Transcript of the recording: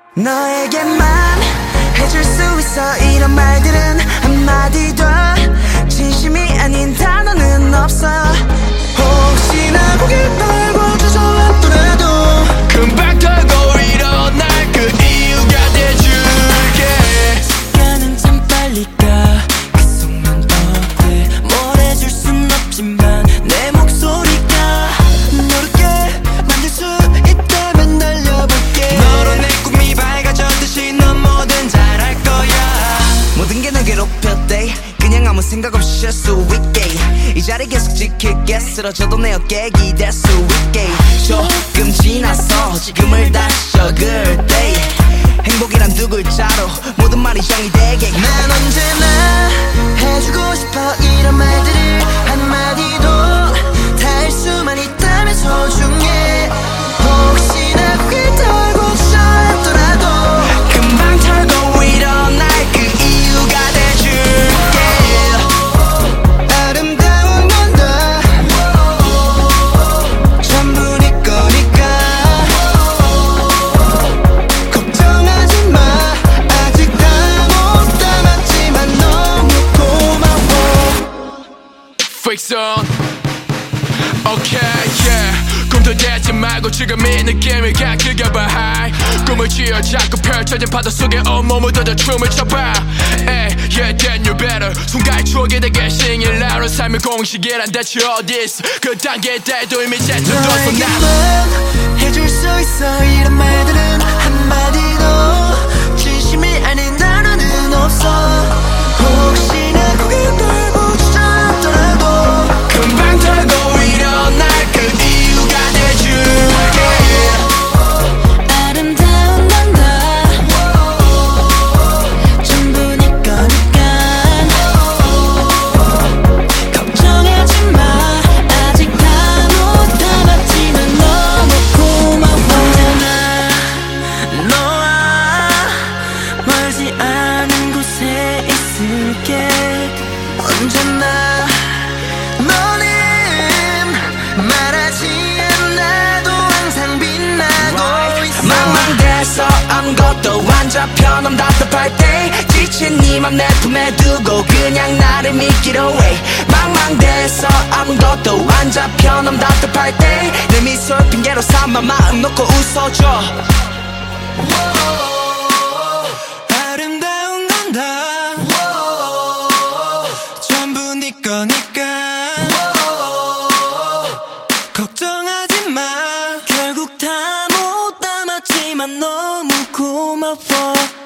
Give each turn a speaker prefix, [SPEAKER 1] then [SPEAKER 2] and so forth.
[SPEAKER 1] 너에게만 해줄 수 있어. 이런 말들은 한마디도 진심이 아닌 단어는 없어. 혹시나 고개 떨고 주저앉더라도
[SPEAKER 2] 금방 털고 일어날 그 이유가 돼줄게.
[SPEAKER 1] 시간은 참 빨리 가. 그 속만 더 돼. 뭘 해줄 순 없지만 내 목소리가 모르게 만들 수 있다면 날려볼게.
[SPEAKER 2] 너로 내 꿈이 밝아졌듯이 넌 뭐든 잘할 거야.
[SPEAKER 1] 모든 게 날 괴롭혔대. 그냥 아무 생각 없이 쉴 수 있게 이 자리 계속 지킬게. 쓰러져도 내 어깨에 기댈 수 있게. 조금 지나서 지금을 다시 적을 때 행복이란 두 글자로 모든 말이 정의되게. 난 언제나 해주고 싶어. 이런 말들을 한마디도 닿을 수만 있다면 소중해. 혹시나 고개 떨고 주저앉더라도
[SPEAKER 2] 금방 털고 일어날 그 이유가 돼줄게.
[SPEAKER 1] 아름다운 건 다 전부 네 거니까 걱정하지 마. 아직 다 못 담았지만 너무 고마워.
[SPEAKER 2] Frickson Okay yeah. 꿈도 대지 말고 지금 이 느낌을 가득여봐. High 꿈을 쥐어 자꾸 펼쳐진 파도 속에 온몸을 던져 춤을 춰봐. Ay yeah then you better. 순간의 추억이 되게 싱일라로 삶의 공식이란 대체 어디있어. 그 단계에 대도 이미 제쳐뒀어.
[SPEAKER 1] 너에게만 해줄 수 있어. 이런 말들은 한마디도 진심이 아닌 단어는 없어. 혹시나 고개 떨고 주저앉더라도
[SPEAKER 2] 금방 털고 일어날 그 이유가 돼줄게.
[SPEAKER 1] 아름다운 건 다 전부 네 거니까 걱정하지 마. 아직 다 못 담았지만 너무 고마워. 언제나 너와 멀지 않은 곳에 있을게. 언제나 너는 말하지 않아도 항상 빛나고 있어.
[SPEAKER 2] 망망대해서 아무것도 안 잡혀 넌 답답할 때 지친 네 맘 내 품에 두고 그냥 나를 믿기로 해. 망망대해서 아무것도 안 잡혀 넌 답답할 때 내 미소를 핑계로 삼아 마음 놓고 웃어줘.
[SPEAKER 1] 아름다운 건 다 전부 네 거니까 걱정하지 마. 결국 다 못 담았지만 너무 고마워.